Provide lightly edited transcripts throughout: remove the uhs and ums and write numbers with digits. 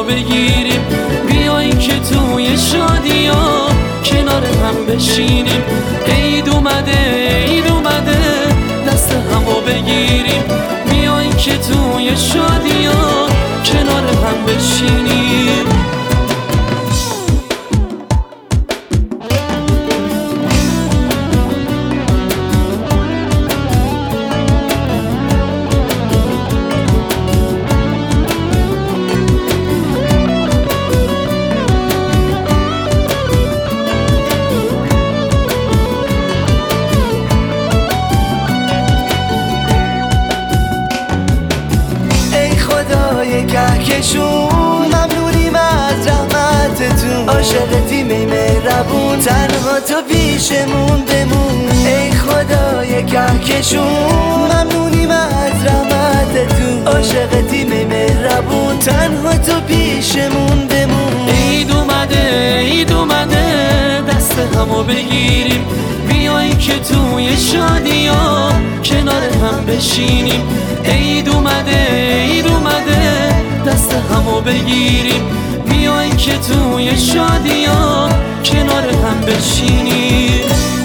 بگیریم، بیاین که توی شادیا کنار هم بشینیم. عید اومده عید اومده دست همو بگیریم، بیاین که توی شادیا کنار هم بشینیم. کهکشون ممنونیم از رحمتتون، عاشقتی مهربون تنها تو پیشمون بمون. ای خدای کهکشون ممنونیم از رحمتتون، عاشقتی مهربون تنها تو پیشمون بمون. عید اومده عید اومده دست همو بگیریم، بیاین که توی شادیا کنار هم بشینیم. عید اومده عید اومده دست همو بگیریم، بیاین که توی شادیا کنار هم بشینیم.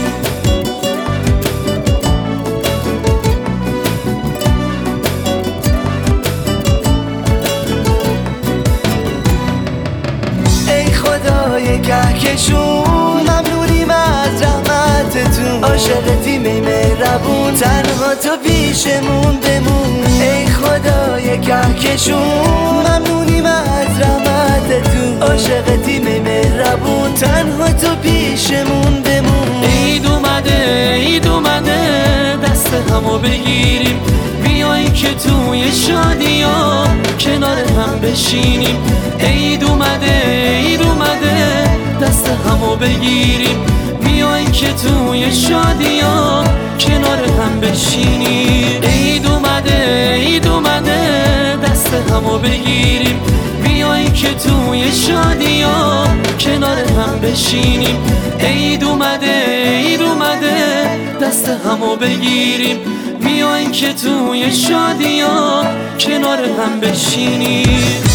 ای خدای کهکشون ممنونیم از رحمتتون، عاشقتی مهربون تنها تو پیشمون بمون. ای خدای کهکشون ممنونیم از رحمتتون، عاشقتی مهربون تنها تو پیشمون بمون. عید اومده عید اومده دست همو بگیریم، بیاین که توی شادیا کنار هم بشینیم. عید اومده عید اومده دست همو بگیریم، بیاین که توی شادیا کنار هم بشینیم. عید اومده عید اومده دست همو بگیریم، بیاین که توی شادیا کنار هم بشینیم. عید اومده عید اومده دست همو بگیریم، بیاین که توی شادیا کنار هم بشینیم.